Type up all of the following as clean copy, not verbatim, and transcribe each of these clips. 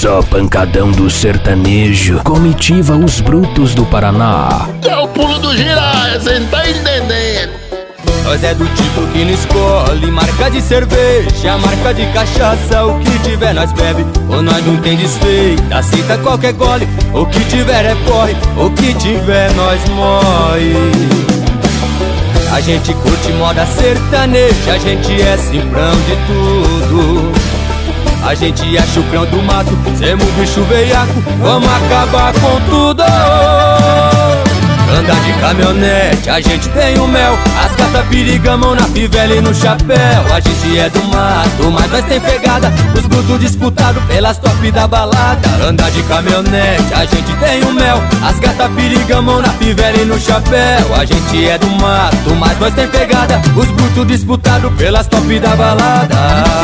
Só pancadão do sertanejo, comitiva os brutos do Paraná. É o pulo do giraia, cê não tá entendendo. Nós é do tipo que não escolhe marca de cerveja, marca de cachaça. O que tiver nós bebe, ou nós não tem desfeita. Aceita qualquer gole, o que tiver é porre, o que tiver nós morre. A gente curte moda sertaneja, a gente é cimbrão de tudo. A gente é chucrão do mato, semos bicho veiaco, vamos acabar com tudo. Anda de caminhonete, a gente tem o mel, as gatas perigamam na fivela e no chapéu. A gente é do mato, mas nós tem pegada, os brutos disputados pelas top da balada. Anda de caminhonete, a gente tem o mel, as gatas perigamam na fivela e no chapéu. A gente é do mato, mas nós tem pegada, os brutos disputados pelas top da balada.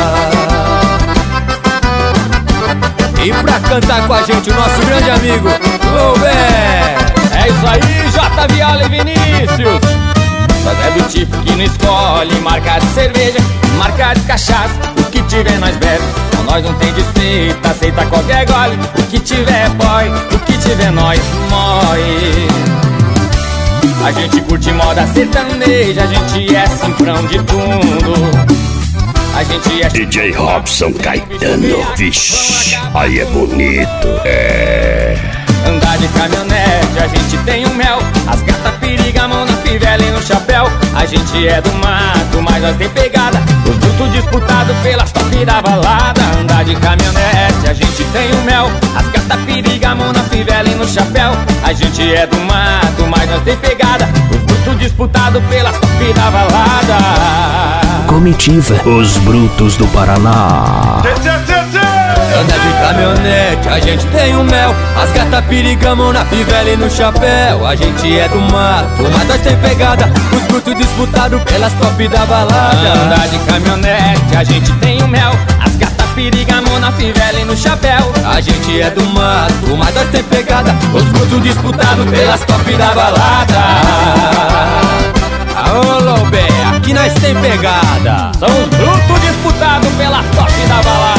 E pra cantar com a gente o nosso grande amigo Loubé. É isso aí, J. Viola e Vinícius. Nós é do tipo que não escolhe marca de cerveja, marca de cachaça. O que tiver nós bebe, com nós não tem desfeita. Aceita qualquer gole, o que tiver boy, o que tiver nós morre. A gente curte moda sertaneja, a gente é cimprão de tudo. A gente é DJ Robson Caetano, vixe, aí é bonito, é. Andar de caminhonete, a gente tem o mel, as gatas perigamam na fivela e no chapéu. A gente é do mato, mas nós tem pegada, os brutos disputados pelas top da balada. Andar de caminhonete, a gente tem o mel, as gatas perigamam na fivela e no chapéu. A gente é do mato, mas nós tem pegada, os brutos disputados pelas top da balada. Comitiva, os brutos do Paraná. Anda de caminhonete, a gente tem o mel, as gatas perigamam na fivela e no chapéu. A gente é do mato, mas nós tem pegada, os brutos disputados pelas top da balada. Anda de caminhonete, a gente tem o mel, as gatas perigamam na fivela e no chapéu. A gente é do mato, mas nós tem pegada, os brutos disputados pelas top da balada. Aô Loubé, aqui nós tem pegada. São os brutos disputados pelas top da balada.